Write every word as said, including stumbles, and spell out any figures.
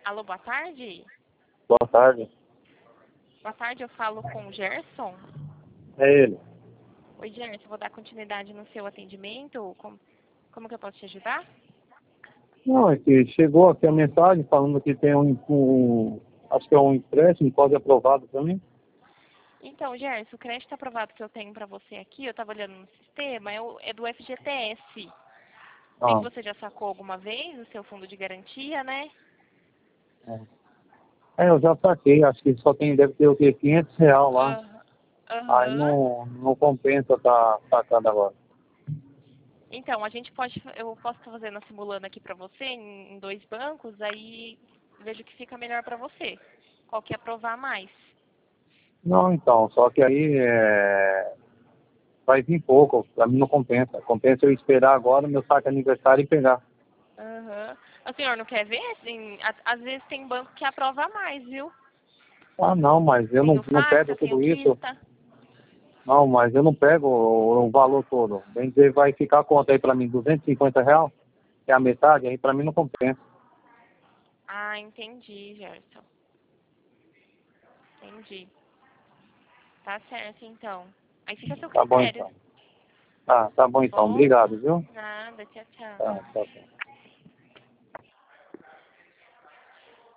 Alô, boa tarde? Boa tarde. Boa tarde, eu falo com o Gerson. É ele. Oi, Gerson, vou dar continuidade no seu atendimento. Como, como que eu posso te ajudar? Não, é que chegou aqui a mensagem falando que tem um, um acho que é um empréstimo, pode aprovado para mim. Então, Gerson, o crédito aprovado que eu tenho para você aqui, eu estava olhando no sistema, é, o, é do F G T S. Vi que Ah, você já sacou alguma vez o seu fundo de garantia, né? é. É, eu já saquei, acho que só tem, deve ter o quê? quinhentos reais lá. Aham. Aí Aham. não, não compensa tá sacando agora. Então, a gente pode, eu posso estar fazendo, simulando aqui para você em, em dois bancos, aí vejo que fica melhor para você. Qual que aprovar mais? Não, então, só que aí é, vai vir pouco, para mim não compensa. Compensa eu esperar agora meu saque aniversário e pegar. Aham. O senhor não quer ver? Assim, a- às vezes tem banco que aprova mais, viu? Ah, não, mas eu Tem não, o não pego Fácil, tem o tudo isso. Quista. Não, mas eu não pego o, o valor todo. Bem dizer, vai ficar a conta aí para mim, duzentos e cinquenta reais, que é a metade, aí para mim não compensa. Ah, entendi, Gerson. Entendi. Tá certo, então. Aí fica a seu Tá bom critério, então. Tá, tá bom tá então. bom? Obrigado, viu? Nada, tchau, tchau. Tá, tchau, tchau.